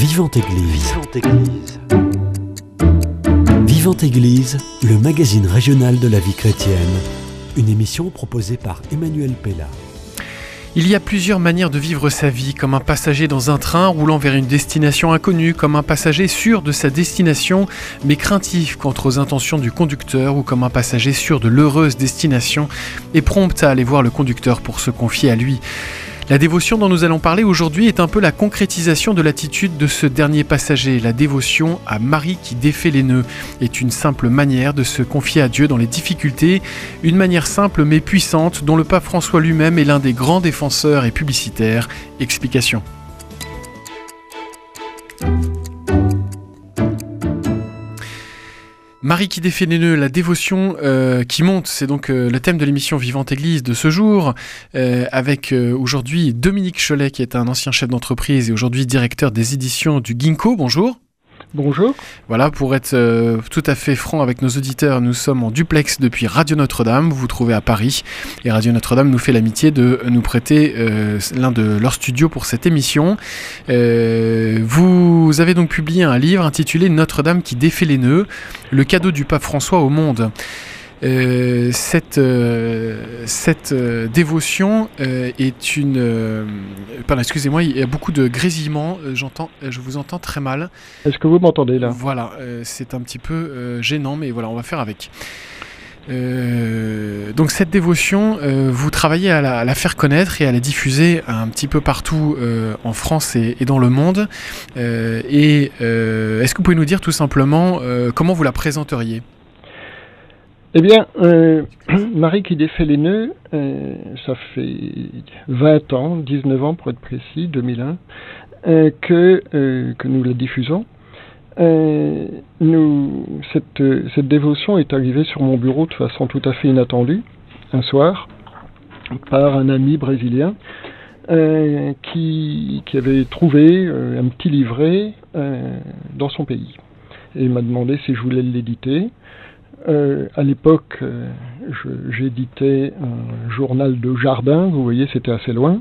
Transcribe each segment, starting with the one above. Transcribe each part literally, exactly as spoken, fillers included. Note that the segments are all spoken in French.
Vivante Église. Vivante Église. Vivante Église, le magazine régional de la vie chrétienne. Une émission proposée par Emmanuel Pella. Il y a plusieurs manières de vivre sa vie, comme un passager dans un train roulant vers une destination inconnue, comme un passager sûr de sa destination, mais craintif quant aux intentions du conducteur, ou comme un passager sûr de l'heureuse destination et prompt à aller voir le conducteur pour se confier à lui. La dévotion dont nous allons parler aujourd'hui est un peu la concrétisation de l'attitude de ce dernier passager. La dévotion à Marie qui défait les nœuds est une simple manière de se confier à Dieu dans les difficultés, une manière simple mais puissante dont le pape François lui-même est l'un des grands défenseurs et publicitaires. Explication. Marie qui défait les nœuds, la dévotion euh, qui monte, c'est donc euh, le thème de l'émission Vivante Église de ce jour, euh, avec euh, aujourd'hui Dominique Cholet qui est un ancien chef d'entreprise et aujourd'hui directeur des éditions du Ginkgo. Bonjour. Bonjour. Voilà, pour être euh, tout à fait franc avec nos auditeurs, nous sommes en duplex depuis Radio Notre-Dame, vous vous trouvez à Paris, et Radio Notre-Dame nous fait l'amitié de nous prêter euh, l'un de leurs studios pour cette émission. Euh, vous avez donc publié un livre intitulé Notre-Dame qui défait les nœuds, le cadeau du pape François au monde. Euh, cette euh, cette euh, dévotion euh, est une... Euh, pardon, excusez-moi, il y a beaucoup de grésillements, euh, j'entends, je vous entends très mal. Est-ce que vous m'entendez là ? Voilà, euh, c'est un petit peu euh, gênant, mais voilà, on va faire avec. Euh, donc cette dévotion, euh, vous travaillez à la, à la faire connaître et à la diffuser un petit peu partout euh, en France et, et dans le monde. Euh, et euh, est-ce que vous pouvez nous dire tout simplement euh, comment vous la présenteriez ? Eh bien, euh, Marie qui défait les nœuds, euh, ça fait vingt ans, dix-neuf ans pour être précis, deux mille un, euh, que, euh, que nous la diffusons. Euh, nous, cette, cette dévotion est arrivée sur mon bureau de façon tout à fait inattendue, un soir, par un ami brésilien euh, qui, qui avait trouvé euh, un petit livret euh, dans son pays. Et il m'a demandé si je voulais l'éditer. Euh, à l'époque, euh, je, j'éditais un journal de jardin, vous voyez, c'était assez loin.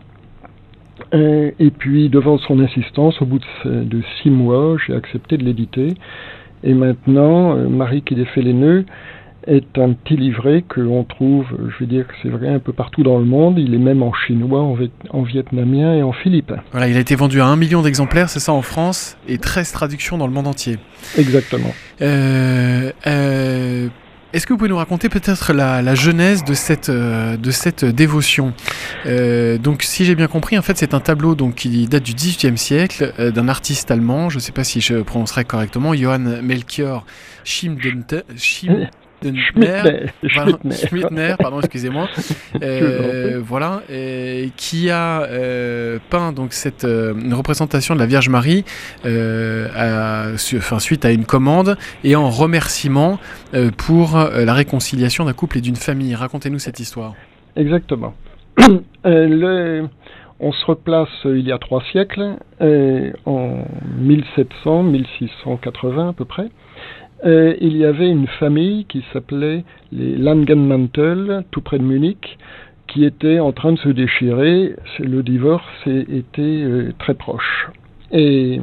Euh, et puis, devant son insistance, au bout de, de six mois, j'ai accepté de l'éditer. Et maintenant, euh, Marie qui défait les nœuds est un petit livret que l'on trouve, je vais dire que c'est vrai, un peu partout dans le monde. Il est même en chinois, en, viet- en vietnamien et en philippin. Voilà, il a été vendu à un million d'exemplaires, c'est ça en France, et treize traductions dans le monde entier. Exactement. Euh, euh, est-ce que vous pouvez nous raconter peut-être la, la genèse de cette, euh, de cette dévotion ? euh, Donc, si j'ai bien compris, en fait, c'est un tableau donc, qui date du dix-huitième siècle, euh, d'un artiste allemand, je ne sais pas si je prononcerai correctement, Johann Melchior Schimdenter. Schim... Schmittner, voilà, Schmittner. Schmittner, pardon, excusez-moi, euh, voilà, euh, qui a euh, peint donc cette euh, une représentation de la Vierge Marie, euh, à, su, enfin, suite à une commande et en remerciement euh, pour euh, la réconciliation d'un couple et d'une famille. Racontez-nous cette histoire. Exactement. euh, le... On se replace euh, il y a trois siècles, euh, en mille sept cents, mille six cent quatre-vingts à peu près. Euh, il y avait une famille qui s'appelait les Langenmantel, tout près de Munich, qui était en train de se déchirer. Le divorce était euh, très proche. Et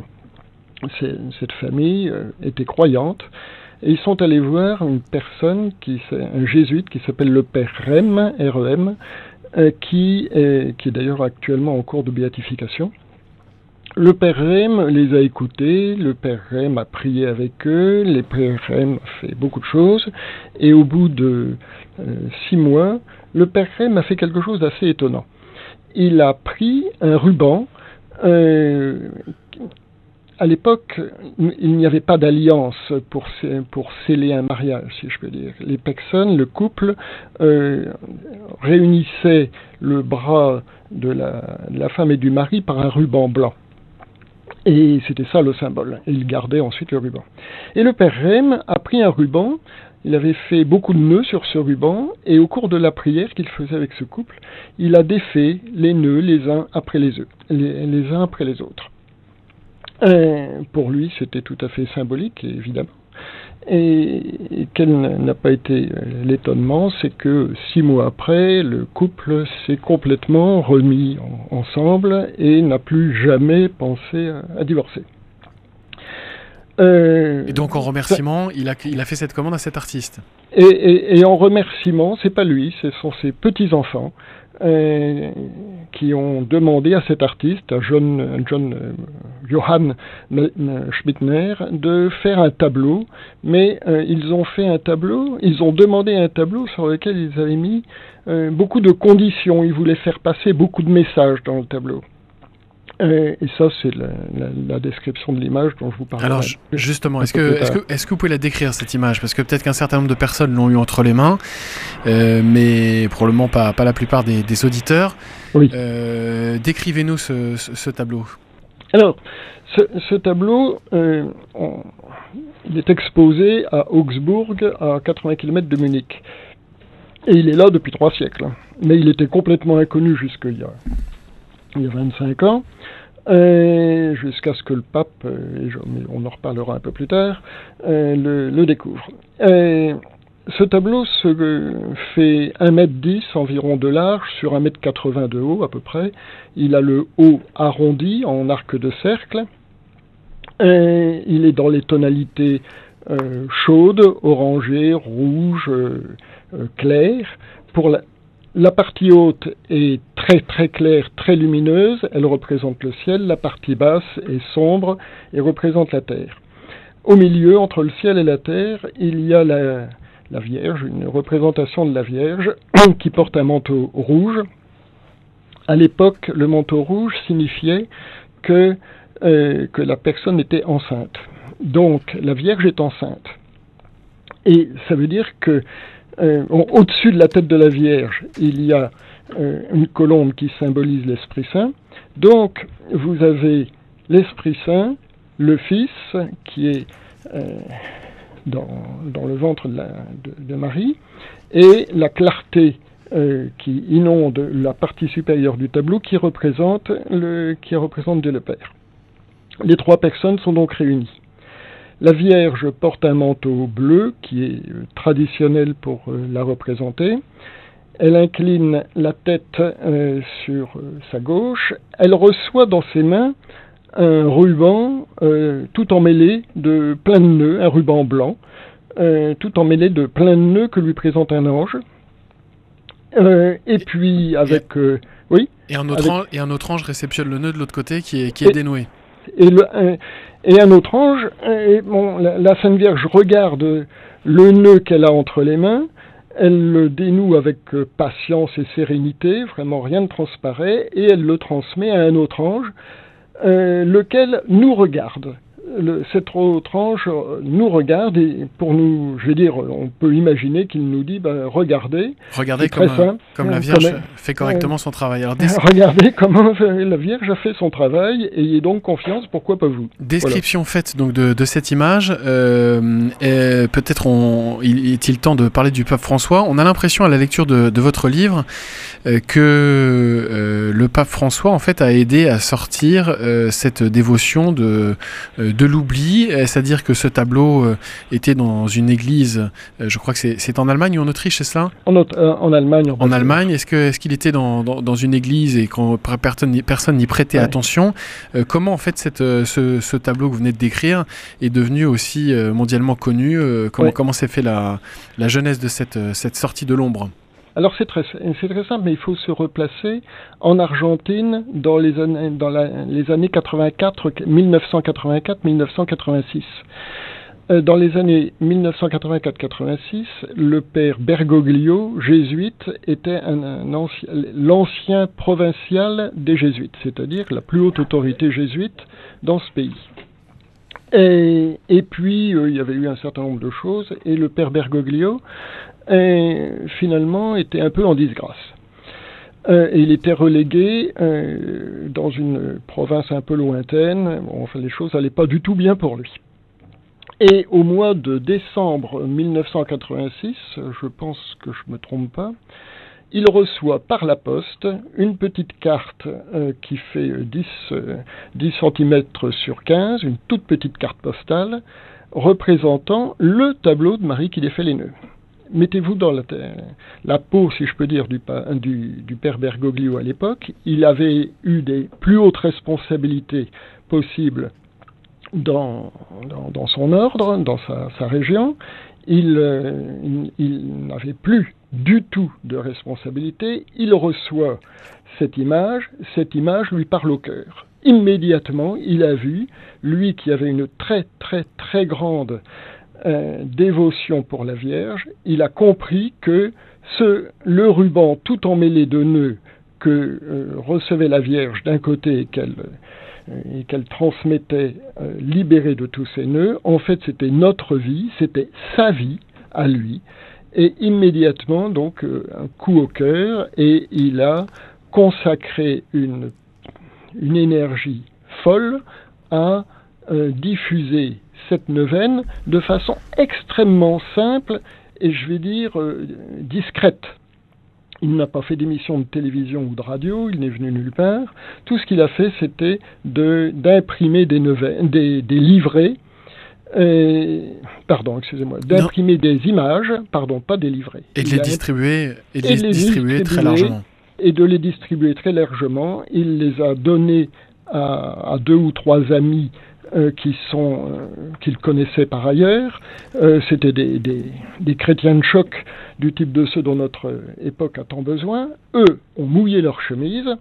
cette famille euh, était croyante. Et ils sont allés voir une personne, qui, un jésuite qui s'appelle le père Rem, R E M, euh, qui, est, qui est d'ailleurs actuellement en cours de béatification. Le père Rem les a écoutés, le père Rem a prié avec eux, le père Rem a fait beaucoup de choses, et au bout de euh, six mois, le père Rem a fait quelque chose d'assez étonnant. Il a pris un ruban. Euh, à l'époque, il n'y avait pas d'alliance pour, pour sceller un mariage, si je peux dire. Les personnes, le couple, euh, réunissaient le bras de la, de la femme et du mari par un ruban blanc. Et c'était ça le symbole. Et il gardait ensuite le ruban. Et le père Rem a pris un ruban, il avait fait beaucoup de nœuds sur ce ruban, et au cours de la prière qu'il faisait avec ce couple, il a défait les nœuds les uns après les, autres, les, les uns après les autres. Et pour lui, c'était tout à fait symbolique, évidemment. Et quel n'a pas été l'étonnement, c'est que six mois après, le couple s'est complètement remis en, ensemble et n'a plus jamais pensé à, à divorcer. Euh, et donc en remerciement, ça... il, a, il a fait cette commande à cet artiste. Et, et, et en remerciement, c'est pas lui, ce sont ses petits-enfants euh, qui ont demandé à cet artiste, à John, John euh, Johann Schmittner, de faire un tableau. Mais euh, ils ont fait un tableau, ils ont demandé un tableau sur lequel ils avaient mis euh, beaucoup de conditions. Ils voulaient faire passer beaucoup de messages dans le tableau. Et ça, c'est la, la, la description de l'image dont je vous parlais. Alors, justement, est-ce que, est-ce, que, est-ce que vous pouvez la décrire, cette image ? Parce que peut-être qu'un certain nombre de personnes l'ont eu entre les mains, euh, mais probablement pas, pas la plupart des, des auditeurs. Oui. Euh, décrivez-nous ce, ce, ce tableau. Alors, ce, ce tableau, euh, on, il est exposé à Augsbourg, à quatre-vingts kilomètres de Munich. Et il est là depuis trois siècles. Mais il était complètement inconnu jusqu'il y a... il y a vingt-cinq ans, euh, jusqu'à ce que le pape, euh, et je, mais on en reparlera un peu plus tard, euh, le, le découvre. Euh, ce tableau se euh, fait un mètre dix environ de large sur un mètre quatre-vingts de haut à peu près. Il a le haut arrondi en arc de cercle. Euh, il est dans les tonalités euh, chaudes, orangées, rouges, euh, euh, claires. Pour la, La partie haute est très très claire, très lumineuse, elle représente le ciel, la partie basse est sombre et représente la terre. Au milieu, entre le ciel et la terre, il y a la, la Vierge, une représentation de la Vierge qui porte un manteau rouge. À l'époque, le manteau rouge signifiait que, euh, que la personne était enceinte. Donc, la Vierge est enceinte. Et ça veut dire que Euh, au-dessus de la tête de la Vierge, il y a euh, une colombe qui symbolise l'Esprit Saint. Donc, vous avez l'Esprit Saint, le Fils, qui est euh, dans, dans le ventre de, la, de, de Marie, et la clarté euh, qui inonde la partie supérieure du tableau, qui représente, le, qui représente Dieu le Père. Les trois personnes sont donc réunies. La Vierge porte un manteau bleu qui est traditionnel pour euh, la représenter. Elle incline la tête euh, sur euh, sa gauche. Elle reçoit dans ses mains un ruban euh, tout emmêlé de plein de nœuds, un ruban blanc, euh, tout emmêlé de plein de nœuds que lui présente un ange. Euh, et puis avec... Euh, oui et un, autre avec, ange, et un autre ange réceptionne le nœud de l'autre côté qui est, qui est et, dénoué. Et, le, un, et un autre ange, et bon, la, la Sainte Vierge regarde le nœud qu'elle a entre les mains, elle le dénoue avec patience et sérénité, vraiment rien ne transparaît, et elle le transmet à un autre ange, euh, lequel nous regarde. Le, cet autre ange nous regarde et pour nous, je vais dire, on peut imaginer qu'il nous dit, ben, regardez. Regardez comme, euh, comme la Vierge comme, fait correctement euh, son travail. Alors, des... Regardez comment la Vierge a fait son travail et ayez donc confiance, pourquoi pas vous. Description voilà. faite donc de, de cette image. Euh, et peut-être on, il est-il temps de parler du pape François. On a l'impression à la lecture de, de votre livre euh, que euh, le pape François en fait a aidé à sortir euh, cette dévotion de euh, de l'oubli, c'est-à-dire que ce tableau euh, était dans une église, euh, je crois que c'est, c'est en Allemagne ou en Autriche, c'est cela ? En, euh, en Allemagne. En, en Allemagne, est-ce, que, est-ce qu'il était dans, dans, dans une église et quand personne, personne n'y prêtait ouais. attention ? euh, Comment en fait cette, ce, ce tableau que vous venez de décrire est devenu aussi euh, mondialement connu ? euh, Comment, ouais. comment s'est fait la, la genèse de cette, cette sortie de l'ombre ? Alors c'est très, c'est très simple, mais il faut se replacer en Argentine dans les années, dans la, les années quatre-vingt-quatre, dix-neuf cent quatre-vingt-quatre dix-neuf cent quatre-vingt-six. Euh, dans les années dix-neuf cent quatre-vingt-quatre quatre-vingt-six, le père Bergoglio, jésuite, était un, un ancien, l'ancien provincial des jésuites, c'est-à-dire la plus haute autorité jésuite dans ce pays. Et, et puis, euh, il y avait eu un certain nombre de choses, et le père Bergoglio, et, finalement, était un peu en disgrâce. Euh, et il était relégué euh, dans une province un peu lointaine. Bon, enfin, les choses n'allaient pas du tout bien pour lui. Et au mois de décembre dix-neuf cent quatre-vingt-six, je pense que je ne me trompe pas, il reçoit par la poste une petite carte euh, qui fait dix centimètres sur quinze, une toute petite carte postale, représentant le tableau de Marie qui défait les nœuds. Mettez-vous dans la, la peau, si je peux dire, du, du, du père Bergoglio à l'époque. Il avait eu des plus hautes responsabilités possibles dans, dans, dans son ordre, dans sa, sa région. Il, euh, il, il n'avait plus du tout de responsabilité. Il reçoit cette image, cette image lui parle au cœur. Immédiatement, il a vu, lui qui avait une très très très grande euh, dévotion pour la Vierge, il a compris que ce, le ruban tout emmêlé de nœuds que euh, recevait la Vierge d'un côté et qu'elle, euh, et qu'elle transmettait euh, libéré de tous ces nœuds, en fait c'était notre vie, c'était sa vie à lui, et immédiatement donc euh, un coup au cœur, et il a consacré une, une énergie folle à euh, diffuser cette neuvaine de façon extrêmement simple et je vais dire euh, discrète. Il n'a pas fait d'émission de télévision ou de radio, il n'est venu nulle part. Tout ce qu'il a fait, c'était de, d'imprimer des, neuvaines, des, des livrets, euh, pardon, excusez-moi, d'imprimer non. des images, pardon, pas des livrets. Et de les distribuer, et de les, et les distribuer, distribuer très largement. Et de les distribuer très largement. Il les a donnés à, à deux ou trois amis euh, qui sont, euh, qu'il connaissait par ailleurs. Euh, c'était des, des, des chrétiens de choc du type de ceux dont notre époque a tant besoin. Eux ont mouillé leurs chemises.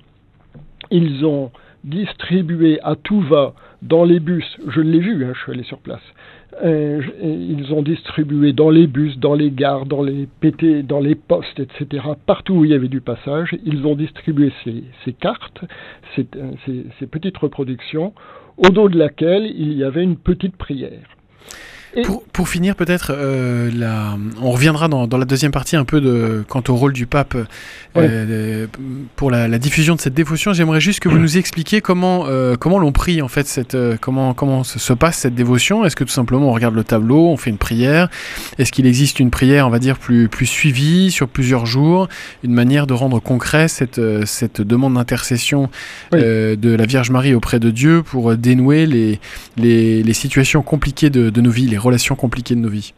Ils ont distribué à tout va dans les bus. Je l'ai vu, hein, je suis allé sur place. Euh, ils ont distribué dans les bus, dans les gares, dans les P T, dans les postes, et cetera. Partout où il y avait du passage, ils ont distribué ces, ces cartes, ces, ces, ces petites reproductions, au dos de laquelle il y avait une petite prière. Et pour, pour finir, peut-être, euh, la... on reviendra dans, dans la deuxième partie un peu de, quant au rôle du pape euh, ouais. pour la, la diffusion de cette dévotion. J'aimerais juste que vous nous expliquiez comment, euh, comment l'on prie, en fait, cette, euh, comment, comment se, se passe cette dévotion. Est-ce que tout simplement on regarde le tableau, on fait une prière? Est-ce qu'il existe une prière, on va dire, plus, plus suivie sur plusieurs jours, une manière de rendre concret cette, cette demande d'intercession oui. euh, de la Vierge Marie auprès de Dieu pour dénouer les, les, les situations compliquées de, de nos vies, les relations compliquées de nos vies?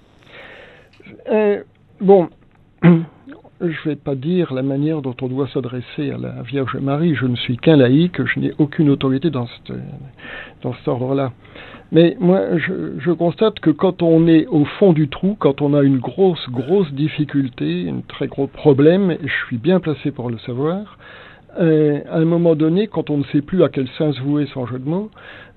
euh, Bon, je ne vais pas dire la manière dont on doit s'adresser à la Vierge Marie. Je ne suis qu'un laïc, je n'ai aucune autorité dans, cette, dans cet ordre-là. Mais moi, je, je constate que quand on est au fond du trou, quand on a une grosse, grosse difficulté, un très gros problème, et je suis bien placé pour le savoir, euh, à un moment donné, quand on ne sait plus à quel sens se vouer, sans jeu de mots,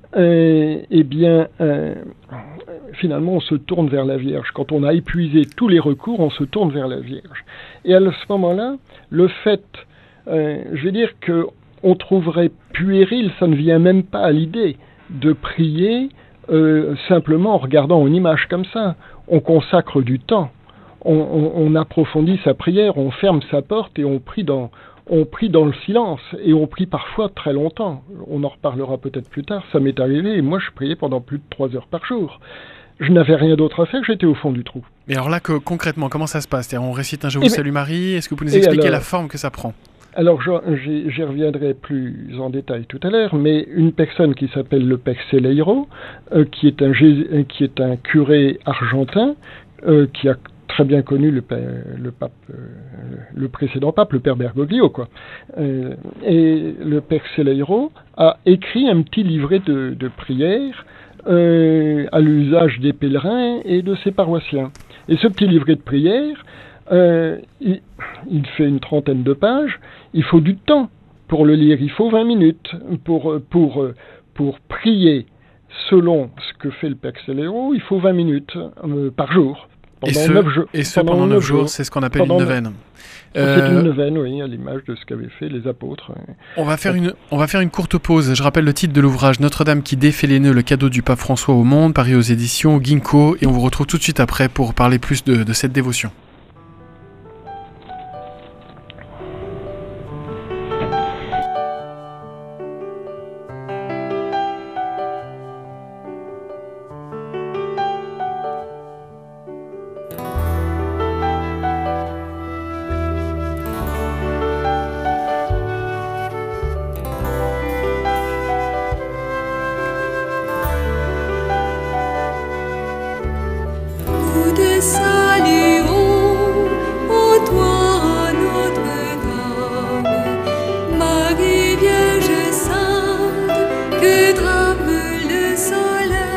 Euh, eh bien, euh, finalement, on se tourne vers la Vierge. Quand on a épuisé tous les recours, on se tourne vers la Vierge. Et à ce moment-là, le fait, euh, je vais dire qu'on trouverait puéril, ça ne vient même pas à l'idée, de prier euh, simplement en regardant une image comme ça. On consacre du temps, on, on, on approfondit sa prière, on ferme sa porte et on prie dans... On prie dans le silence, et on prie parfois très longtemps. On en reparlera peut-être plus tard, ça m'est arrivé, et moi je priais pendant plus de trois heures par jour. Je n'avais rien d'autre à faire, j'étais au fond du trou. Mais alors là, que, concrètement, comment ça se passe? C'est-à-dire, on récite un Je vous salue Marie, est-ce que vous pouvez nous expliquer alors, la forme que ça prend? Alors, j'y, j'y reviendrai plus en détail tout à l'heure, mais une personne qui s'appelle le Père Celeiro, euh, qui, est un, qui est un curé argentin, euh, qui a très bien connu le, le pape, euh, le précédent pape, le père Bergoglio, quoi. Euh, et le père Celeiro a écrit un petit livret de, de prières euh, à l'usage des pèlerins et de ses paroissiens. Et ce petit livret de prières, euh, il, il fait une trentaine de pages. Il faut du temps pour le lire. Il faut vingt minutes pour pour pour prier selon ce que fait le père Celeiro. Il faut vingt minutes euh, par jour. Et ce, jours, et ce, pendant, pendant neuf jours, jours, c'est ce qu'on appelle une neuvaine. Euh, c'est une neuvaine, oui, à l'image de ce qu'avaient fait les apôtres. On va, faire une, on va faire une courte pause. Je rappelle le titre de l'ouvrage, Notre-Dame qui défait les nœuds, le cadeau du pape François au monde, paru aux éditions Ginkgo, et on vous retrouve tout de suite après pour parler plus de, de cette dévotion. Que drame le soleil.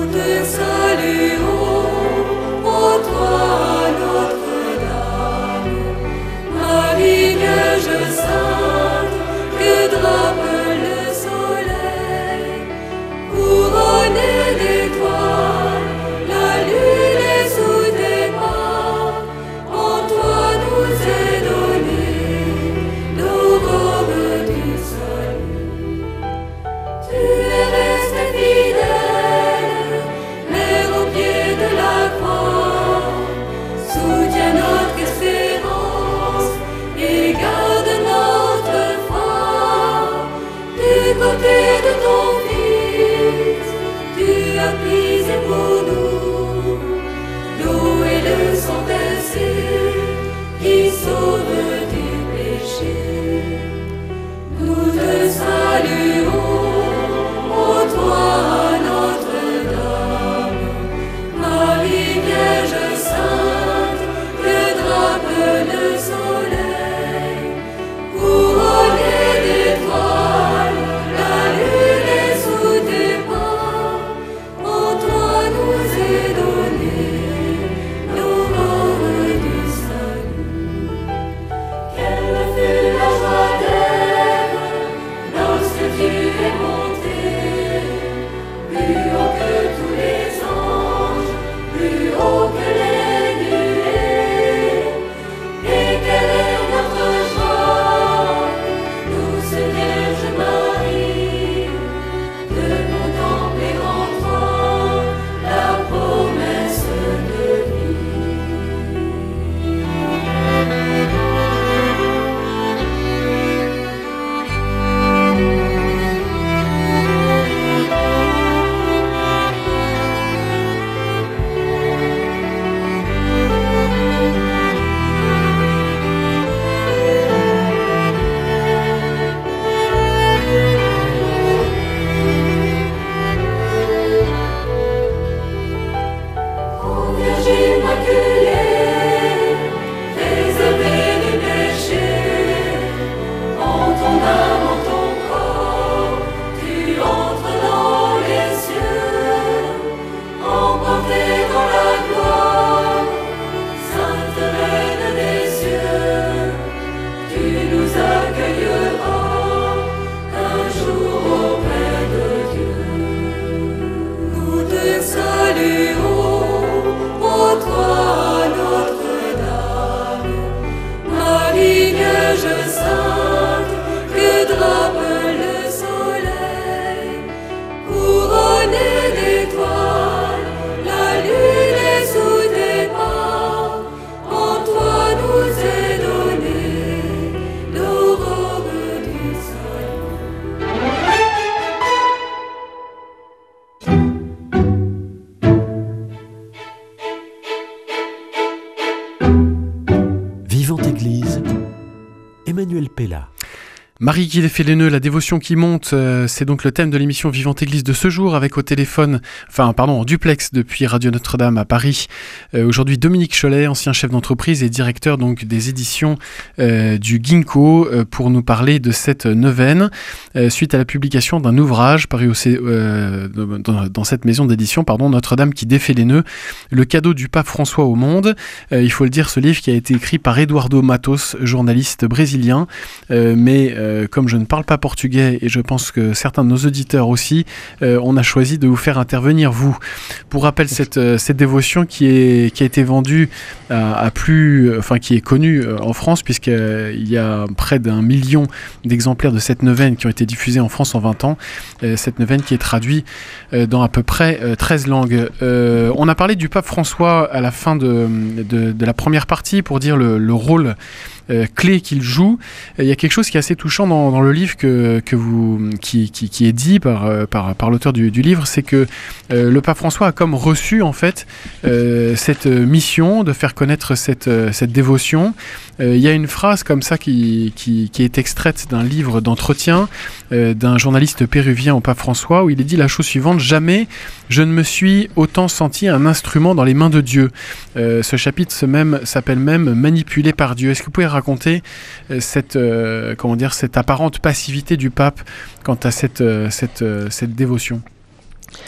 Emmanuel Pella. Marie qui défait les nœuds, la dévotion qui monte, euh, c'est donc le thème de l'émission Vivante Église de ce jour, avec au téléphone, enfin pardon, en duplex depuis Radio Notre-Dame à Paris. Euh, aujourd'hui Dominique Cholet, ancien chef d'entreprise et directeur donc des éditions euh, du Ginkgo, euh, pour nous parler de cette neuvaine, euh, suite à la publication d'un ouvrage paru au C- euh, dans, dans cette maison d'édition, pardon, Notre-Dame qui défait les nœuds, le cadeau du pape François au monde. Euh, il faut le dire, ce livre qui a été écrit par Eduardo Matos, journaliste brésilien, euh, mais euh, Euh, comme je ne parle pas portugais et je pense que certains de nos auditeurs aussi, euh, on a choisi de vous faire intervenir vous. Pour rappel, cette, euh, cette dévotion qui, est, qui a été vendue à, à plus, euh, enfin qui est connue euh, en France, puisqu'il euh, y a près d'un million d'exemplaires de cette neuvaine qui ont été diffusés en France en vingt ans. Euh, cette neuvaine qui est traduite euh, dans à peu près euh, treize langues. Euh, on a parlé du pape François à la fin de, de, de la première partie pour dire le, le rôle Euh, clé qu'il joue. Il y a quelque chose qui est assez touchant dans, dans le livre que, que vous, qui, qui, qui est dit par, par, par l'auteur du, du livre, c'est que euh, le pape François a comme reçu en fait euh, cette mission de faire connaître cette, cette dévotion. Euh, il y a une phrase comme ça qui, qui, qui est extraite d'un livre d'entretien euh, d'un journaliste péruvien au pape François, où il est dit la chose suivante: jamais je ne me suis autant senti un instrument dans les mains de Dieu. Euh, ce chapitre se même, s'appelle même Manipulé par Dieu. Est-ce que vous pouvez raconter euh, cette, euh, comment dire, cette apparente passivité du pape quant à cette, euh, cette, euh, cette dévotion?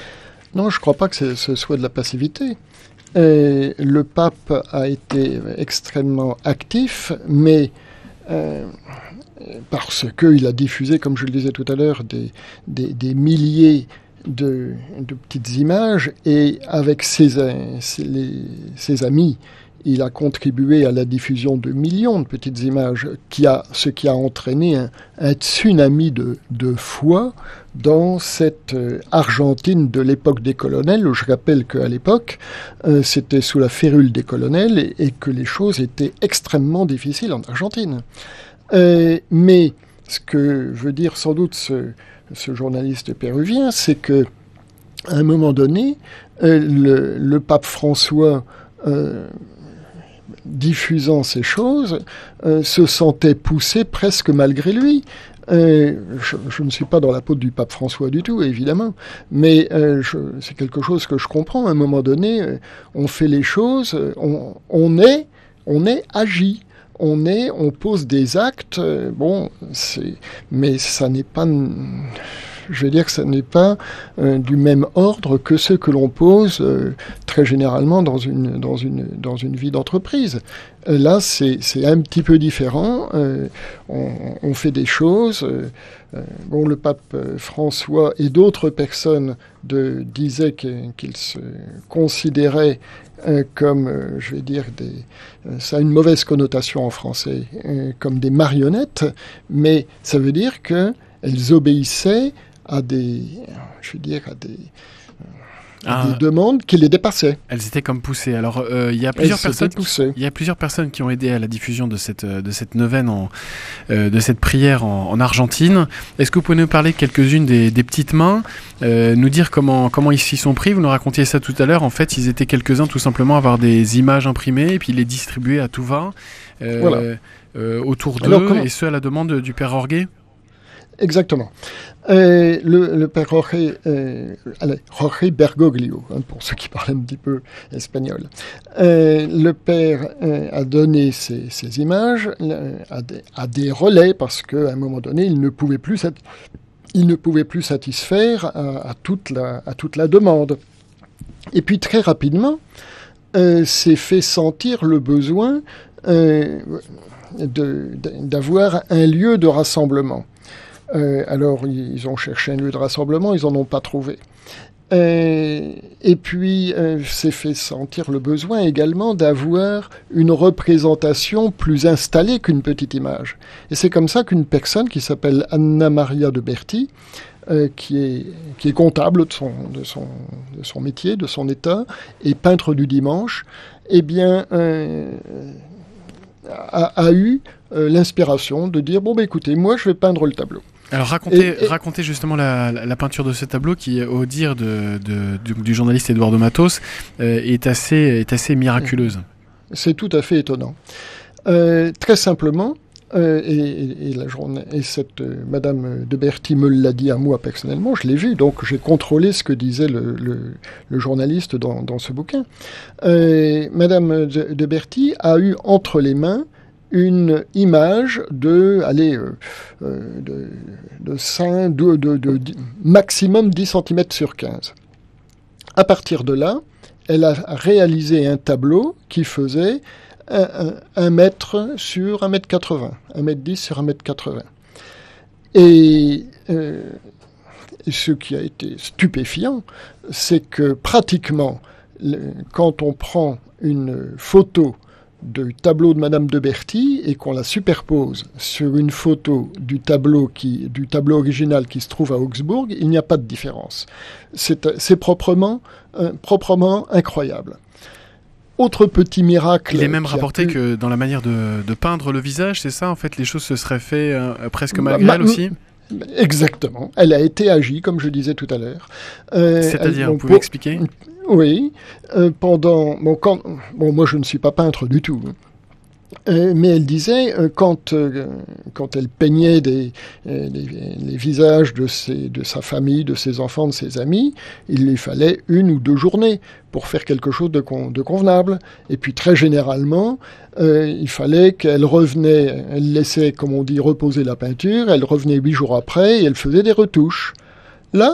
Non, je ne crois pas que c'est, ce soit de la passivité. Et le pape a été extrêmement actif, mais euh, parce qu'il a diffusé, comme je le disais tout à l'heure, des, des, des milliers de, de petites images, et avec ses, ses, les, ses amis, il a contribué à la diffusion de millions de petites images, qui a, ce qui a entraîné un, un tsunami de, de foi dans cette euh, Argentine de l'époque des colonels, où je rappelle qu'à l'époque, euh, c'était sous la férule des colonels et, et que les choses étaient extrêmement difficiles en Argentine. Euh, mais ce que veut dire sans doute ce, ce journaliste péruvien, c'est que à un moment donné, euh, le, le pape François, euh, diffusant ces choses, euh, se sentait poussé presque malgré lui. Euh, je, je ne suis pas dans la peau du pape François du tout, évidemment, mais euh, je, c'est quelque chose que je comprends. À un moment donné, euh, on fait les choses, on, on est, on est agi. On est, on pose des actes, euh, bon, c'est, mais ça n'est pas, je veux dire que ça n'est pas euh, du même ordre que ceux que l'on pose euh, très généralement dans une, dans une, dans une vie d'entreprise. Euh, là, c'est, c'est un petit peu différent. Euh, on, on fait des choses. Euh, euh, bon, le pape François et d'autres personnes de, disaient que, qu'ils se considéraient Euh, comme, euh, je vais dire, des, euh, ça a une mauvaise connotation en français, euh, comme des marionnettes, mais ça veut dire qu'elles obéissaient à des, je vais dire, à des, à ah, des demandes qui les dépassaient. Elles étaient comme poussées. Alors, euh, il y a plusieurs personnes, il y a plusieurs personnes qui ont aidé à la diffusion de cette de cette neuvaine, en, euh, de cette prière en, en Argentine. Est-ce que vous pouvez nous parler de quelques-unes des, des petites mains, euh, nous dire comment comment ils s'y sont pris? Vous nous racontiez ça tout à l'heure. En fait, ils étaient quelques-uns tout simplement à avoir des images imprimées et puis les distribuer à tout va euh, voilà. euh, autour d'eux. Alors, comment... et ce à la demande du père Jorge. Exactement. Euh, le, le père Jorge, euh, allez, Jorge Bergoglio, hein, pour ceux qui parlent un petit peu espagnol. Euh, le père euh, a donné ces, ces images euh, à, des, à des relais parce qu'à un moment donné, il ne pouvait plus, sat- il ne pouvait plus satisfaire à, à, toute la, à toute la demande. Et puis très rapidement, euh, s'est fait sentir le besoin euh, de, de, d'avoir un lieu de rassemblement. Euh, alors, ils ont cherché un lieu de rassemblement, ils n'en ont pas trouvé. Euh, et puis, euh, s'est fait sentir le besoin également d'avoir une représentation plus installée qu'une petite image. Et c'est comme ça qu'une personne qui s'appelle Anna Maria de Berti, euh, qui est, qui est comptable de son, de, son, de son métier, de son état, et peintre du dimanche, eh bien, euh, a, a eu euh, l'inspiration de dire, bon, bah, écoutez, moi, je vais peindre le tableau. Alors racontez, et, et... racontez justement la, la, la peinture de ce tableau qui, au dire de, de, du, du journaliste Eduardo Matos, euh, est, assez, est assez miraculeuse. C'est tout à fait étonnant. Euh, très simplement, euh, et, et, et, la journée, et cette euh, Madame de Berti me l'a dit à moi personnellement, je l'ai vu, donc j'ai contrôlé ce que disait le, le, le journaliste dans, dans ce bouquin. Euh, Madame de, de Berti a eu entre les mains une image de, allez, euh, euh, de, de, cinq, de, de, de, de maximum dix centimètres sur quinze. À partir de là, elle a réalisé un tableau qui faisait un mètre sur un mètre quatre-vingts, un mètre dix sur un mètre quatre-vingts. Et, euh, et ce qui a été stupéfiant, c'est que pratiquement, le, quand on prend une photo du tableau de Madame de Berti et qu'on la superpose sur une photo du tableau, qui, du tableau original qui se trouve à Augsbourg, il n'y a pas de différence. C'est, c'est proprement, euh, proprement incroyable. Autre petit miracle... Il est même rapporté pu... que dans la manière de, de peindre le visage, c'est ça en fait, les choses se seraient fait euh, presque malgré ma, elle aussi. Exactement. Elle a été agie, comme je disais tout à l'heure. Euh, C'est-à-dire, elle, vous pouvez pour... expliquer ? Oui, euh, pendant... Bon, quand... bon, moi je ne suis pas peintre du tout, euh, mais elle disait, euh, quand, euh, quand elle peignait des, euh, les, les visages de, ses, de sa famille, de ses enfants, de ses amis, il lui fallait une ou deux journées pour faire quelque chose de, con, de convenable. Et puis très généralement, euh, il fallait qu'elle revenait, elle laissait, comme on dit, reposer la peinture, elle revenait huit jours après et elle faisait des retouches. Là,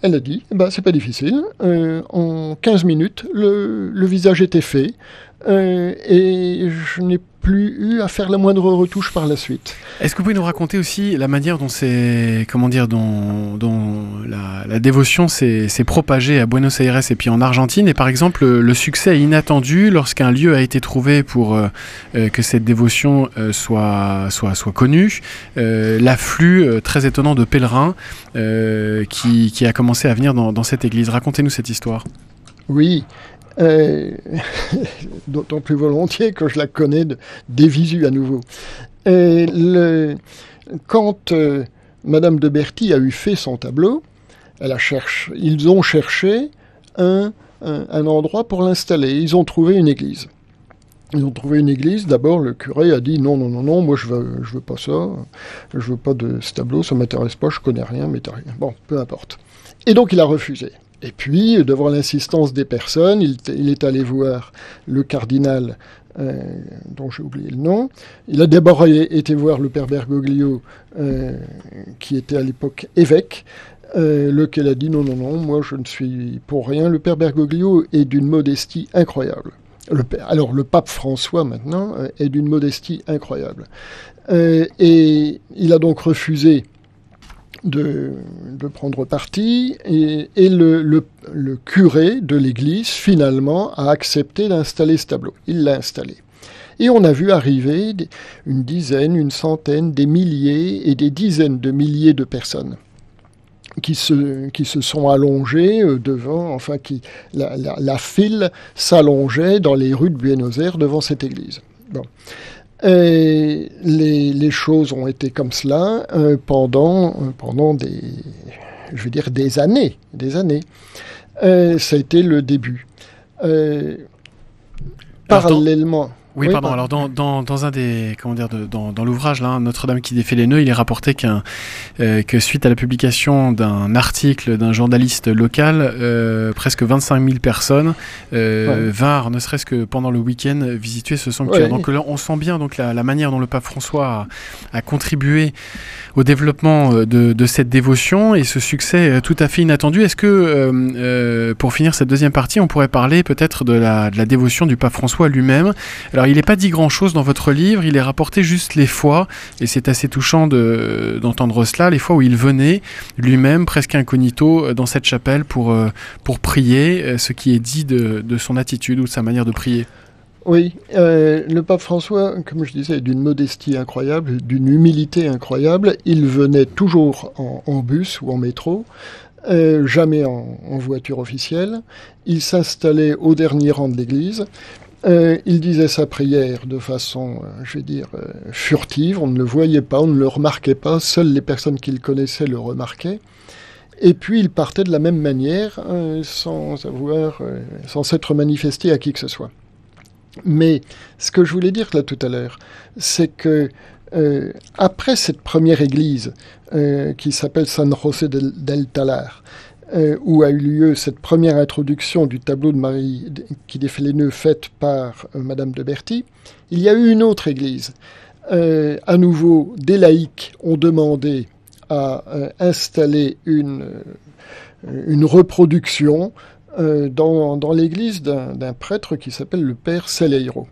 elle a dit, eh ben, c'est pas difficile, euh, en quinze minutes, le, le visage était fait, euh, et je n'ai plus eu à faire la moindre retouche par la suite. Est-ce que vous pouvez nous raconter aussi la manière dont c'est, comment dire, dont, dont la, la dévotion s'est, s'est propagée à Buenos Aires et puis en Argentine, et par exemple le succès inattendu lorsqu'un lieu a été trouvé pour euh, que cette dévotion euh, soit, soit, soit connue, euh, l'afflux euh, très étonnant de pèlerins euh, qui, qui a commencé à venir dans, dans cette église. Racontez-nous cette histoire. Oui. Euh, d'autant plus volontiers que je la connais de, des visus à nouveau. Et le, quand euh, Madame de Berthy a eu fait son tableau, elle a cherché, ils ont cherché un, un, un endroit pour l'installer. Ils ont trouvé une église. Ils ont trouvé une église. D'abord, le curé a dit non, non, non, non, moi je veux, je veux pas ça, je veux pas de ce tableau, ça m'intéresse pas, je connais rien, mais t'as rien. Bon, peu importe. Et donc il a refusé. Et puis, devant l'insistance des personnes, il, il est allé voir le cardinal, euh, dont j'ai oublié le nom. Il a d'abord été voir le père Bergoglio, euh, qui était à l'époque évêque, euh, lequel a dit non, non, non, moi je ne suis pour rien. Le père Bergoglio est d'une modestie incroyable. Le père, alors, le pape François, maintenant, euh, est d'une modestie incroyable. Euh, et il a donc refusé De, de prendre parti, et, et le, le, le curé de l'église, finalement, a accepté d'installer ce tableau. Il l'a installé. Et on a vu arriver des, une dizaine, une centaine, des milliers et des dizaines de milliers de personnes qui se, qui se sont allongées devant, enfin, qui, la, la, la file s'allongeait dans les rues de Buenos Aires devant cette église. Bon. Et les, les choses ont été comme cela euh, pendant, euh, pendant des, je veux dire des années, des années. Euh, ça a été le début. Euh, parallèlement. Oui, oui, pardon. Alors, dans, dans, dans un des, comment dire, de, dans, dans l'ouvrage là, Notre-Dame qui défait les nœuds, il est rapporté qu'un, euh, que suite à la publication d'un article d'un journaliste local, euh, presque vingt-cinq mille personnes euh, ouais. vinrent, ne serait-ce que pendant le week-end, visiter ce sanctuaire. Ouais. Donc là, on sent bien donc la, la manière dont le pape François a, a contribué au développement de, de cette dévotion et ce succès tout à fait inattendu. Est-ce que, euh, euh, pour finir cette deuxième partie, on pourrait parler peut-être de la, de la dévotion du pape François lui-même? Alors, il n'est pas dit grand-chose dans votre livre, il est rapporté juste les fois, et c'est assez touchant de, d'entendre cela, les fois où il venait lui-même, presque incognito, dans cette chapelle pour, pour prier, ce qui est dit de, de son attitude ou de sa manière de prier. Oui, euh, le pape François, comme je disais, est d'une modestie incroyable, d'une humilité incroyable. Il venait toujours en, en bus ou en métro, euh, jamais en, en voiture officielle. Il s'installait au dernier rang de l'église. Euh, il disait sa prière de façon, euh, je vais dire, euh, furtive. On ne le voyait pas, on ne le remarquait pas. Seules les personnes qu'il connaissait le remarquaient. Et puis il partait de la même manière, euh, sans avoir, euh, sans s'être manifesté à qui que ce soit. Mais ce que je voulais dire là tout à l'heure, c'est que euh, après cette première église euh, qui s'appelle San José del, del Talar, euh, où a eu lieu cette première introduction du tableau de Marie qui défait les nœuds faite par euh, Madame de Berthy, il y a eu une autre église. Euh, à nouveau, des laïcs ont demandé à euh, installer une, euh, une reproduction Euh, dans, dans l'église d'un, d'un prêtre qui s'appelle le Père Celeiro.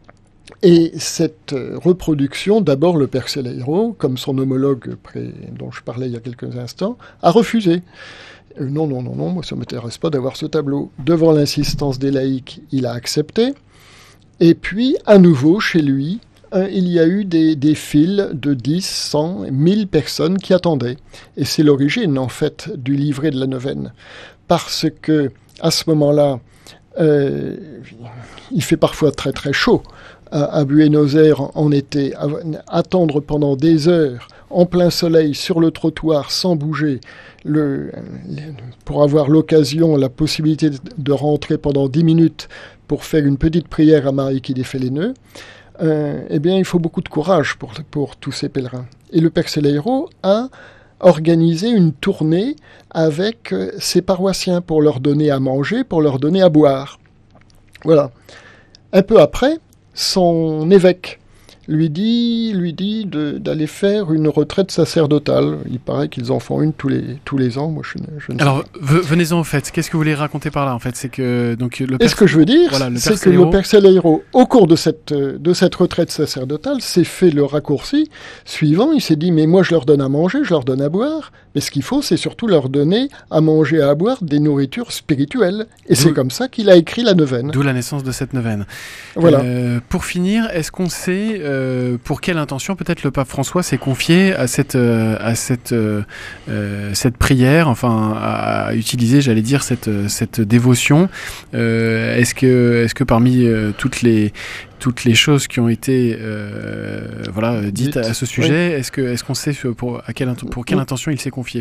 Et cette euh, reproduction, d'abord le Père Celeiro, comme son homologue pré, dont je parlais il y a quelques instants, a refusé. Euh, non, non, non, non, moi ça ne m'intéresse pas d'avoir ce tableau. Devant l'insistance des laïcs, il a accepté. Et puis, à nouveau, chez lui, euh, il y a eu des, des files de dix, cent, mille personnes qui attendaient. Et c'est l'origine, en fait, du livret de la neuvaine. Parce que à ce moment-là, euh, il fait parfois très très chaud à, à Buenos Aires en été. À, attendre pendant des heures, en plein soleil, sur le trottoir, sans bouger, le, pour avoir l'occasion, la possibilité de, de rentrer pendant dix minutes pour faire une petite prière à Marie qui défait les nœuds, euh, eh bien, il faut beaucoup de courage pour, pour tous ces pèlerins. Et le Père Celeiro a organiser une tournée avec ses paroissiens pour leur donner à manger, pour leur donner à boire. Voilà. Un peu après, son évêque, lui dit, lui dit de, d'aller faire une retraite sacerdotale. Il paraît qu'ils en font une tous les, tous les ans. Moi, je, je ne sais Alors, pas. v- venez-en au fait. Qu'est-ce que vous voulez raconter par là, en fait? C'est que, donc, le Et père... ce que je veux dire, Voilà, le c'est père que le Celeiro- père Celeiro, au cours de cette, de cette retraite sacerdotale, s'est fait le raccourci suivant. Il s'est dit, mais moi, je leur donne à manger, je leur donne à boire. Mais ce qu'il faut, c'est surtout leur donner à manger et à boire des nourritures spirituelles. Et D'où- c'est comme ça qu'il a écrit la neuvaine. D'où la naissance de cette neuvaine. Voilà. Euh, pour finir, est-ce qu'on sait euh, pour quelle intention peut-être le pape François s'est confié à cette, euh, à cette, euh, euh, cette prière, enfin à, à utiliser, j'allais dire, cette, cette dévotion. Euh, est-ce que, est-ce que parmi euh, toutes les toutes les choses qui ont été euh, voilà dites Dites, à ce sujet, oui. est-ce que est-ce qu'on sait pour à quelle int- pour quelle Oui. intention il s'est confié?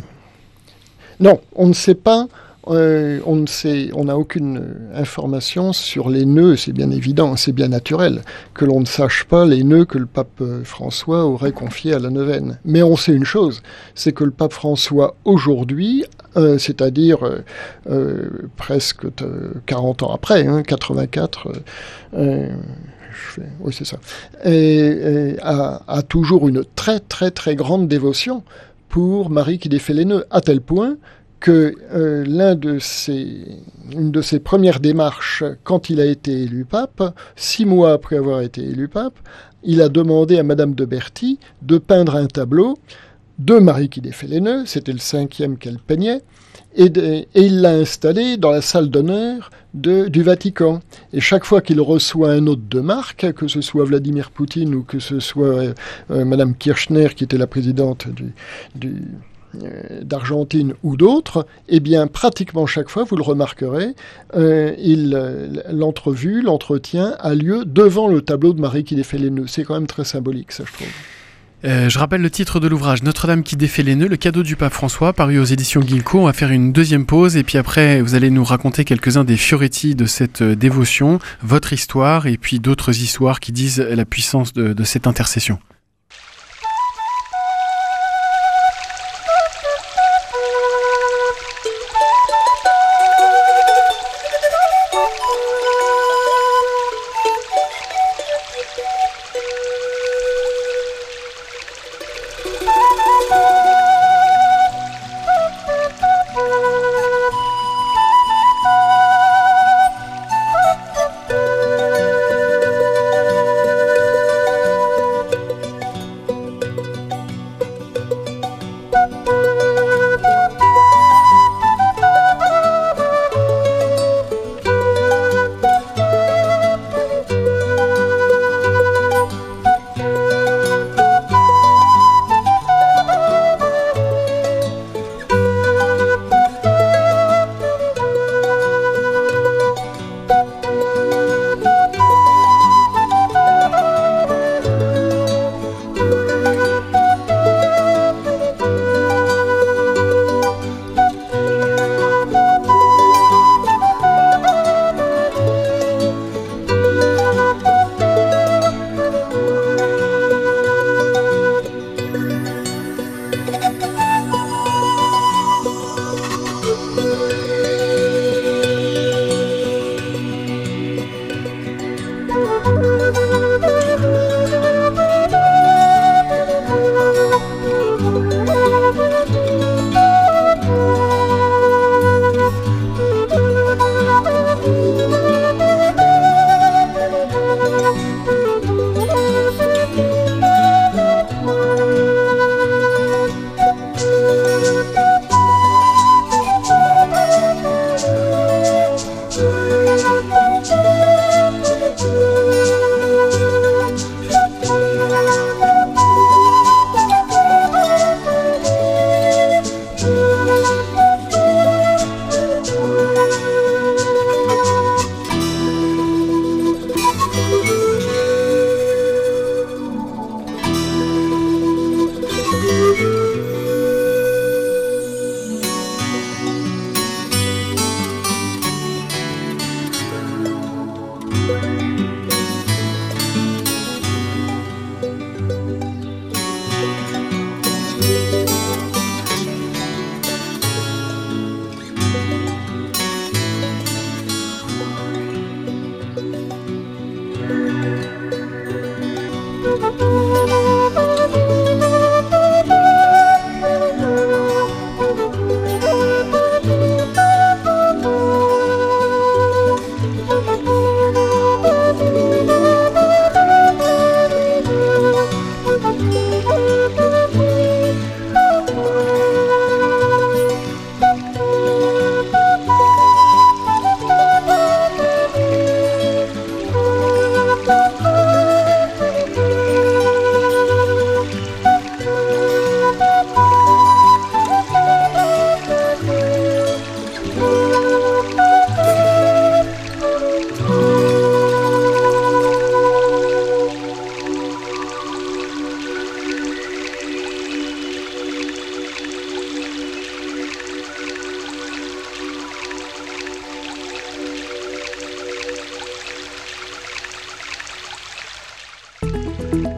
Non, on ne sait pas. Euh, on ne sait, on n'a aucune euh, information sur les nœuds, c'est bien évident, c'est bien naturel que l'on ne sache pas les nœuds que le pape euh, François aurait confiés à la neuvaine. Mais on sait une chose, c'est que le pape François aujourd'hui, euh, c'est-à-dire euh, euh, presque euh, quarante ans après, hein, quatre-vingt-quatre, euh, euh, je fais, oui c'est ça, et, et a, a toujours une très très très grande dévotion pour Marie qui défait les nœuds, à tel point que euh, l'un de ses, une de ses premières démarches, quand il a été élu pape, six mois après avoir été élu pape, il a demandé à Madame de Berthy de peindre un tableau de Marie qui défait les nœuds, c'était le cinquième qu'elle peignait, et, de, et il l'a installé dans la salle d'honneur de, du Vatican. Et chaque fois qu'il reçoit un hôte de marque, que ce soit Vladimir Poutine ou que ce soit euh, euh, Madame Kirchner, qui était la présidente du... du d'Argentine ou d'autres, eh bien, pratiquement chaque fois, vous le remarquerez, euh, il, euh, l'entrevue, l'entretien a lieu devant le tableau de Marie qui défait les nœuds. C'est quand même très symbolique, ça, je trouve. Euh, je rappelle le titre de l'ouvrage, Notre-Dame qui défait les nœuds, le cadeau du pape François, paru aux éditions Guilco. On va faire une deuxième pause et puis après, vous allez nous raconter quelques-uns des fioretti de cette euh, dévotion, votre histoire et puis d'autres histoires qui disent la puissance de, de cette intercession.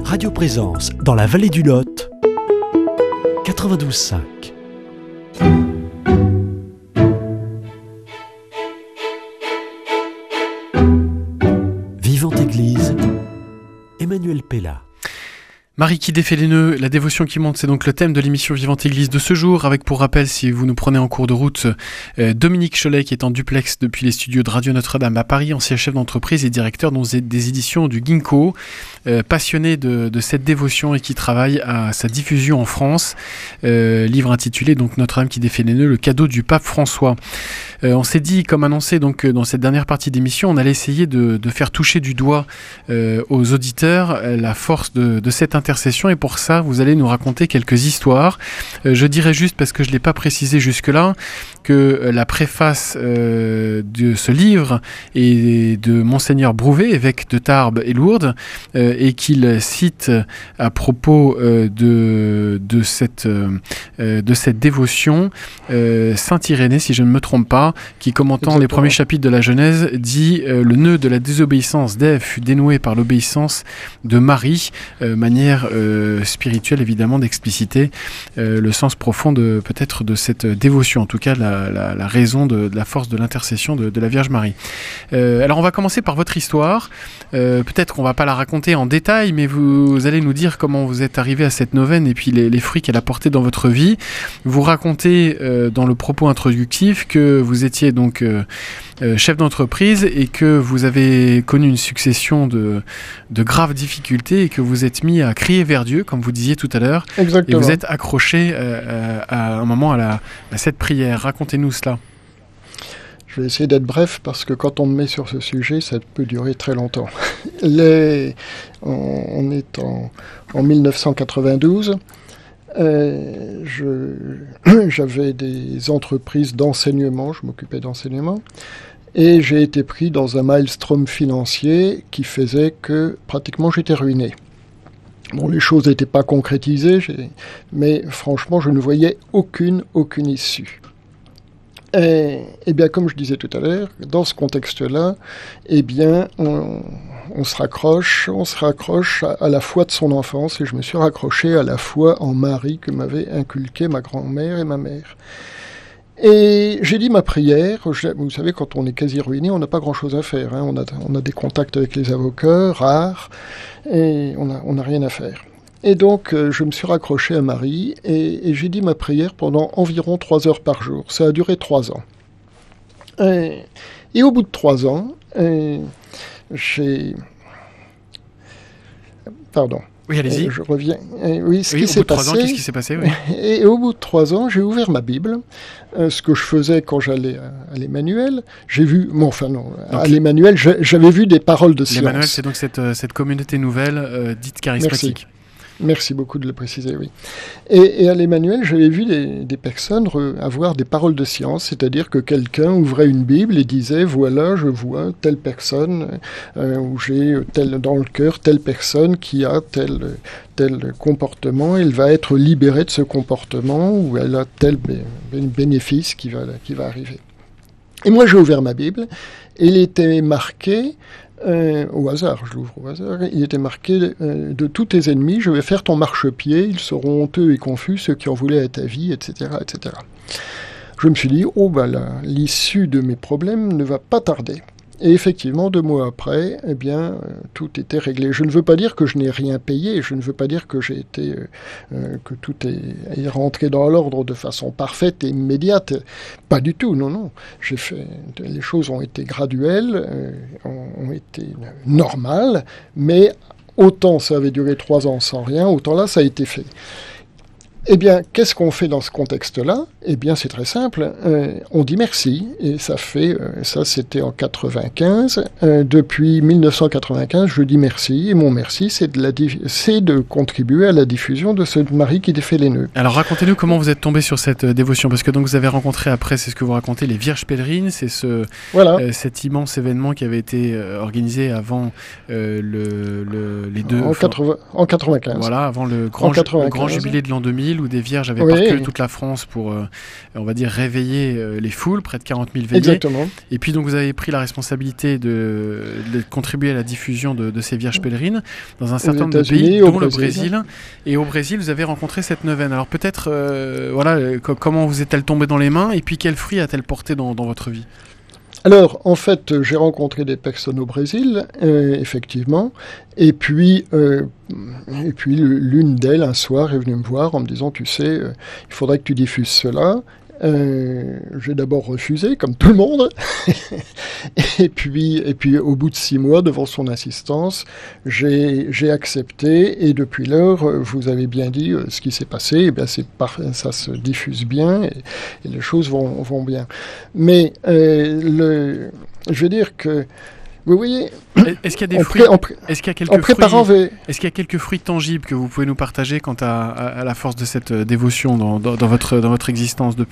Radio Présence dans la vallée du Lot, quatre-vingt-douze cinq. Vivante Église, Emmanuel Pella. Marie qui défait les nœuds, la dévotion qui monte, c'est donc le thème de l'émission Vivante Église de ce jour, avec pour rappel, si vous nous prenez en cours de route, euh, Dominique Cholet qui est en duplex depuis les studios de Radio Notre-Dame à Paris, ancien chef d'entreprise et directeur des éditions du Ginkgo, euh, passionné de, de cette dévotion et qui travaille à sa diffusion en France, euh, livre intitulé donc Notre-Dame qui défait les nœuds, le cadeau du pape François. Euh, on s'est dit, comme annoncé donc dans cette dernière partie d'émission, on allait essayer de, de faire toucher du doigt euh, aux auditeurs euh, la force de, de cette intercession, et pour ça, vous allez nous raconter quelques histoires. Euh, je dirais juste, parce que je ne l'ai pas précisé jusque-là, que euh, la préface euh, de ce livre est de Monseigneur Brouvet, évêque de Tarbes et Lourdes, euh, et qu'il cite à propos euh, de, de, cette, euh, de cette dévotion euh, Saint Irénée, si je ne me trompe pas, qui, commentant Exactement. les premiers chapitres de la Genèse, dit euh, « Le nœud de la désobéissance d'Ève fut dénoué par l'obéissance de Marie euh, », manière euh, spirituelle, évidemment, d'expliciter euh, le sens profond de, peut-être de cette dévotion, en tout cas la, la, la raison de, de la force de l'intercession de, de la Vierge Marie. Euh, alors, on va commencer par votre histoire. Euh, peut-être qu'on ne va pas la raconter en détail, mais vous, vous allez nous dire comment vous êtes arrivé à cette neuvaine et puis les, les fruits qu'elle a portés dans votre vie. Vous racontez euh, dans le propos introductif que vous étiez donc euh, euh, chef d'entreprise et que vous avez connu une succession de, de graves difficultés et que vous êtes mis à crier vers Dieu, comme vous disiez tout à l'heure. Exactement. Et vous êtes accroché euh, à un moment à, la, à cette prière. Racontez-nous cela. Je vais essayer d'être bref parce que quand on me met sur ce sujet, ça peut durer très longtemps. Les... On, on est en, en mille neuf cent quatre-vingt-douze. Euh, je, j'avais des entreprises d'enseignement, je m'occupais d'enseignement, et j'ai été pris dans un maelstrom financier qui faisait que pratiquement j'étais ruiné. Bon, les choses n'étaient pas concrétisées, j'ai, mais franchement, je ne voyais aucune, aucune issue. Et, et bien, comme je disais tout à l'heure, dans ce contexte-là, eh bien, on, on se raccroche, on se raccroche à, à la foi de son enfance, et je me suis raccroché à la foi en Marie que m'avait inculqué ma grand-mère et ma mère. Et j'ai dit ma prière. Je, vous savez, quand on est quasi ruiné, on n'a pas grand-chose à faire. Hein. On a, on a des contacts avec les avocats, rares, et on n'a on a rien à faire. Et donc, euh, je me suis raccroché à Marie et, et j'ai dit ma prière pendant environ trois heures par jour. Ça a duré trois ans. Et, et au bout de trois ans, et, j'ai... Pardon. Oui, allez-y. Et je reviens. Et oui, ce oui, qui au s'est bout de passé. trois ans, qu'est-ce qui s'est passé oui. Et au bout de trois ans, j'ai ouvert ma Bible, euh, ce que je faisais quand j'allais à, à l'Emmanuel. J'ai vu, bon, enfin non, Donc, à l'Emmanuel, j'avais vu des paroles de science. L'Emmanuel, c'est donc cette, cette communauté nouvelle euh, dite charismatique. Merci. Merci beaucoup de le préciser, oui. Et, et à l'Emmanuel, j'avais vu des, des personnes re, avoir des paroles de science, c'est-à-dire que quelqu'un ouvrait une Bible et disait « Voilà, je vois telle personne, euh, ou j'ai tel, dans le cœur telle personne qui a tel, tel comportement, elle va être libérée de ce comportement, ou elle a tel bé, bé, bénéfice qui va, qui va arriver. » Et moi, j'ai ouvert ma Bible, et il était marqué... Euh, au hasard, je l'ouvre au hasard, il était marqué euh, « De tous tes ennemis, je vais faire ton marchepied, ils seront honteux et confus, ceux qui en voulaient à ta vie, et cetera et cetera » Je me suis dit « Oh, bah là, l'issue de mes problèmes ne va pas tarder. » Et effectivement, deux mois après, eh bien, euh, tout était réglé. Je ne veux pas dire que je n'ai rien payé, je ne veux pas dire que j'ai été, euh, euh, que tout est, est rentré dans l'ordre de façon parfaite et immédiate. Pas du tout, non, non. J'ai fait, les choses ont été graduelles, euh, ont, ont été normales, mais autant ça avait duré trois ans sans rien, autant là, ça a été fait. Eh bien, qu'est-ce qu'on fait dans ce contexte-là ? Eh bien, c'est très simple. Euh, on dit merci. Et ça fait, euh, ça c'était en quatre-vingt-quinze. Euh, depuis mille neuf cent quatre-vingt-quinze, je dis merci. Et mon merci, c'est de, la diff- c'est de contribuer à la diffusion de ce Marie qui défait les nœuds. Alors, racontez-nous comment vous êtes tombé sur cette euh, dévotion. Parce que donc vous avez rencontré après, c'est ce que vous racontez, les Vierges Pèlerines. C'est ce, voilà. euh, cet immense événement qui avait été euh, organisé avant euh, le, le, les deux... En, quatre-vingts, en quatre-vingt-quinze. Voilà, avant le grand, ju- le grand jubilé de l'an deux mille. Brésil où des vierges avaient Oui. parcouru toute la France pour, euh, on va dire, réveiller euh, les foules, près de quarante mille veillées. Exactement. Et puis donc vous avez pris la responsabilité de, de contribuer à la diffusion de, de ces vierges pèlerines dans un certain nombre de pays, dont le Brésil. Et au Brésil, vous avez rencontré cette neuvaine. Alors peut-être, euh, voilà, euh, comment vous est-elle tombée dans les mains et puis quels fruits a-t-elle porté dans, dans votre vie ? Alors, en fait, j'ai rencontré des personnes au Brésil, euh, effectivement, et puis, euh, et puis l'une d'elles, un soir, est venue me voir en me disant, tu sais, euh, il faudrait que tu diffuses cela. Euh, j'ai d'abord refusé, comme tout le monde, et puis, et puis au bout de six mois, devant son insistance, j'ai, j'ai accepté, et depuis lors, vous avez bien dit euh, ce qui s'est passé, et bien c'est par, ça se diffuse bien, et, et les choses vont, vont bien. Mais euh, le, je veux dire que vous voyez, est-ce qu'il y a des en fruits pré, en pré, Est-ce qu'il y a quelques en préparant fruits v... Est-ce qu'il y a quelques fruits tangibles que vous pouvez nous partager quant à, à, à la force de cette dévotion dans, dans, dans votre dans votre existence depuis ?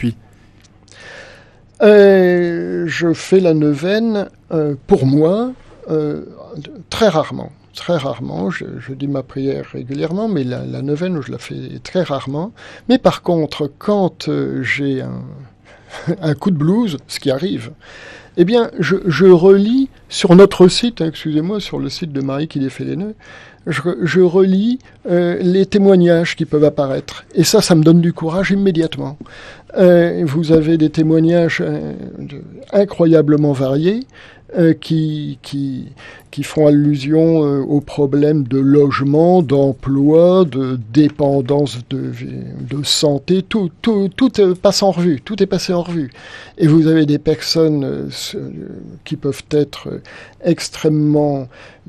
euh, Je fais la neuvaine euh, pour moi euh, très rarement. Très rarement, je, je dis ma prière régulièrement, mais la, la neuvaine, je la fais très rarement. Mais par contre, quand euh, j'ai un, un coup de blues, ce qui arrive, eh bien, je, je relis sur notre site, hein, excusez-moi, sur le site de Marie qui défait les nœuds, je, je relis euh, les témoignages qui peuvent apparaître. Et ça, ça me donne du courage immédiatement. Euh, vous avez des témoignages euh, de, incroyablement variés euh, qui, qui, qui font allusion euh, aux problèmes de logement, d'emploi, de dépendance, de, de santé. Tout, tout, tout est passé en revue. Tout est passé en revue. Et vous avez des personnes euh, qui peuvent être extrêmement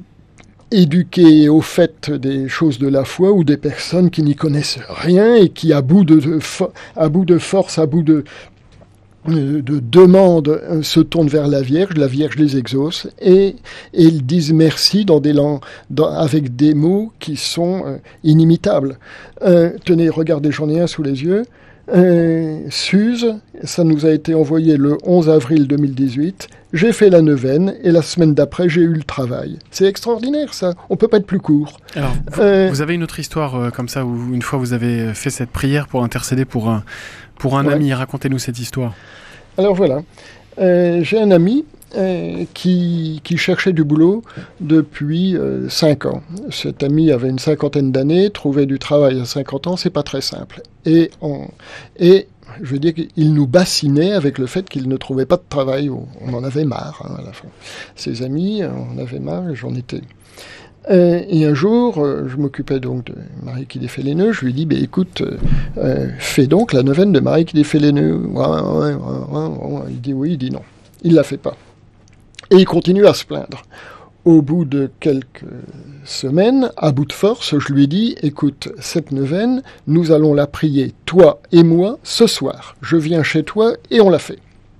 éduqués au fait des choses de la foi, ou des personnes qui n'y connaissent rien et qui, à bout de, de, à bout de force, à bout de, de, de demande, se tournent vers la Vierge. La Vierge les exauce et, et ils disent merci dans des langues, dans, avec des mots qui sont euh, inimitables. Euh, tenez, regardez, j'en ai un sous les yeux. Euh, Suze, ça nous a été envoyé le onze avril deux mille dix-huit. J'ai fait la neuvaine et la semaine d'après, j'ai eu le travail. C'est extraordinaire, ça. On peut pas être plus court. Alors, vous, euh, vous avez une autre histoire euh, comme ça où une fois vous avez fait cette prière pour intercéder pour un, pour un ouais. ami. Racontez-nous cette histoire. Alors voilà. Euh, j'ai un ami euh, qui, qui cherchait du boulot depuis euh, cinq ans. Cet ami avait une cinquantaine d'années. Trouver du travail à cinquante ans, c'est pas très simple. Et, on, et je veux dire qu'il nous bassinait avec le fait qu'il ne trouvait pas de travail. On en avait marre, hein, à la fin. Ses amis, on en avait marre, et j'en étais. Euh, et un jour, euh, je m'occupais donc de Marie qui défait les nœuds. Je lui ai dit, bah, écoute, euh, fais donc la neuvaine de Marie qui défait les nœuds. Ouais, ouais, ouais, ouais, ouais. Il dit oui, il dit non. Il ne la fait pas. Et il continue à se plaindre. Au bout de quelques semaines, à bout de force, je lui ai dit, écoute, cette neuvaine, nous allons la prier, toi et moi, ce soir. Je viens chez toi et on la fait.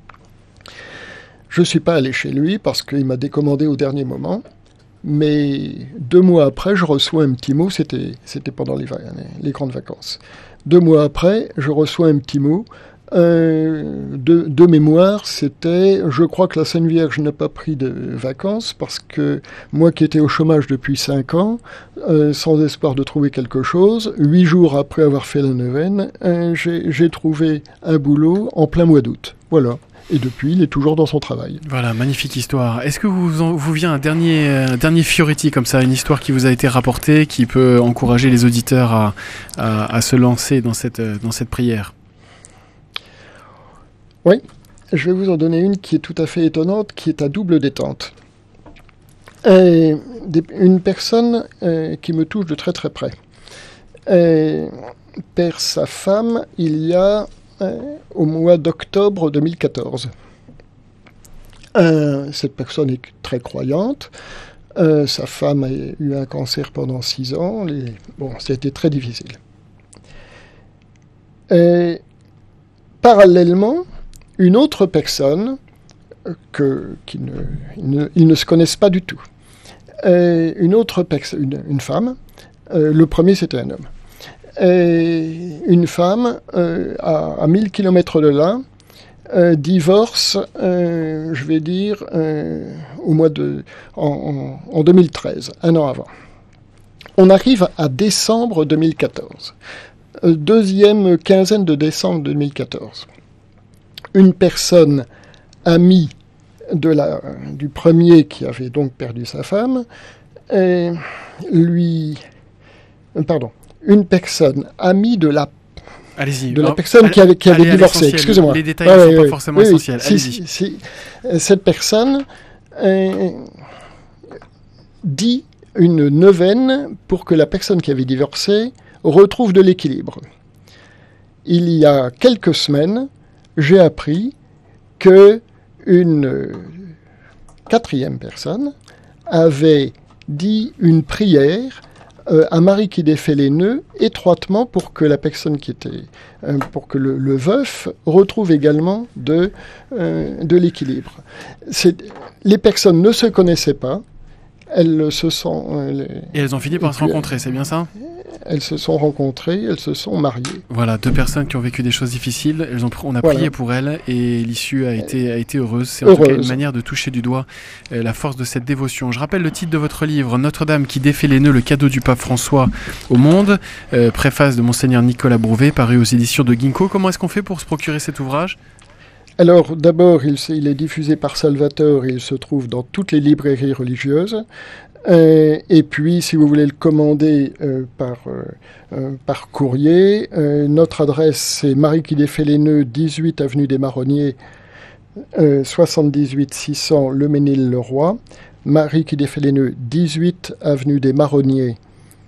Je ne suis pas allé chez lui parce qu'il m'a décommandé au dernier moment. Mais deux mois après, je reçois un petit mot, c'était, c'était pendant les, les grandes vacances. Deux mois après, je reçois un petit mot euh, de, de mémoire, c'était « Je crois que la Sainte Vierge n'a pas pris de vacances parce que moi qui étais au chômage depuis cinq ans, euh, sans espoir de trouver quelque chose, huit jours après avoir fait la neuvaine, euh, j'ai, j'ai trouvé un boulot en plein mois d'août. » Voilà. Et depuis, il est toujours dans son travail. Voilà, magnifique histoire. Est-ce que vous, en, vous vient un dernier, un dernier Fioretti comme ça, une histoire qui vous a été rapportée, qui peut encourager les auditeurs à, à, à se lancer dans cette, dans cette prière ? Oui, je vais vous en donner une qui est tout à fait étonnante, qui est à double détente. Et des, une personne euh, qui me touche de très très près. Et perd sa femme il y a... Euh, au mois d'octobre deux mille quatorze. Euh, cette personne est très croyante. Euh, sa femme a eu un cancer pendant six ans. Les... Bon, ça a été très difficile. Et, parallèlement, une autre personne, que, qui ne, ils ne, ils ne se connaissent pas du tout, et une autre personne, une, une femme, euh, le premier c'était un homme. Et une femme, euh, à, à mille kilomètres de là, euh, divorce, euh, je vais dire, euh, au mois de, en, en, en deux mille treize, un an avant. On arrive à décembre deux mille quatorze. deuxième quinzaine de décembre deux mille quatorze. Une personne amie de la, du premier qui avait donc perdu sa femme, et lui... Pardon. Une personne amie de la Allez-y. de la Alors, personne allez, qui avait, qui avait allez, divorcé. Excusez-moi. Les détails ouais, ne sont ouais, pas ouais. forcément oui, essentiels. Si, Allez-y. si, si, cette personne euh, dit une neuvaine pour que la personne qui avait divorcé retrouve de l'équilibre. Il y a quelques semaines, j'ai appris que une quatrième personne avait dit une prière euh, à Marie qui défait les nœuds, étroitement pour que la personne qui était, euh, pour que le, le veuf retrouve également de, euh, de l'équilibre. C'est, les personnes ne se connaissaient pas, elles se sont... Euh, les, et elles ont fini par se puis, rencontrer, c'est bien ça ? Elles se sont rencontrées, elles se sont mariées. Voilà, deux personnes qui ont vécu des choses difficiles. Elles ont, on a Voilà. prié pour elles et l'issue a été, a été heureuse. C'est en heureuse. tout cas une manière de toucher du doigt euh, la force de cette dévotion. Je rappelle le titre de votre livre, Notre-Dame qui défait les nœuds, le cadeau du pape François au monde. Euh, préface de Monseigneur Nicolas Brouvet, paru aux éditions de Ginkgo. Comment est-ce qu'on fait pour se procurer cet ouvrage ? Alors, d'abord, il, il est diffusé par Salvator et il se trouve dans toutes les librairies religieuses. Euh, et puis, si vous voulez le commander euh, par, euh, euh, par courrier, euh, notre adresse, c'est Marie qui défait les nœuds, dix-huit avenue des Marronniers, euh, soixante-dix-huit six cents Le Mesnil-le-Roi. Marie qui défait les nœuds, dix-huit avenue des Marronniers,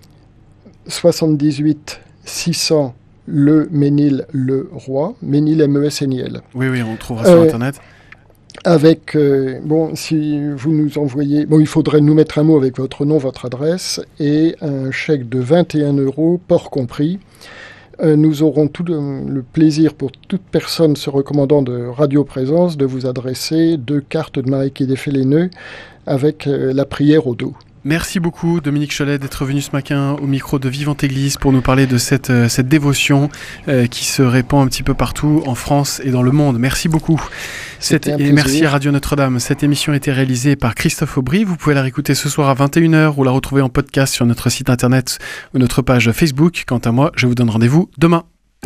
soixante-dix-huit six cents Le Mesnil-le-Roi. Mesnil, M E S N I L. Oui, oui, on trouvera sur euh, Internet. Avec, euh, bon, si vous nous envoyez, bon, il faudrait nous mettre un mot avec votre nom, votre adresse, et un chèque de vingt et un euros, port compris. Euh, nous aurons tout le, le plaisir pour toute personne se recommandant de Radio Présence de vous adresser deux cartes de Marie qui défait les nœuds avec euh, la prière au dos. Merci beaucoup Dominique Cholet d'être venu ce matin au micro de Vivante Église pour nous parler de cette, euh, cette dévotion euh, qui se répand un petit peu partout en France et dans le monde. Merci beaucoup. Cette, et merci à Radio Notre-Dame. Cette émission a été réalisée par Christophe Aubry. Vous pouvez la réécouter ce soir à vingt et une heures ou la retrouver en podcast sur notre site internet ou notre page Facebook. Quant à moi, je vous donne rendez-vous demain.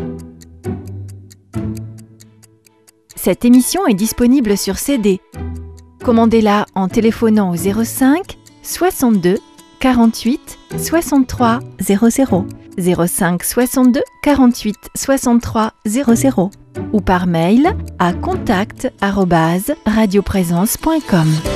Cette émission est disponible sur C D. Commandez-la en téléphonant au zéro cinq soixante-deux quarante-huit soixante-trois zéro zéro zéro cinq soixante-deux quarante-huit soixante-trois zéro zéro ou par mail à contact arobase radioprésence point com.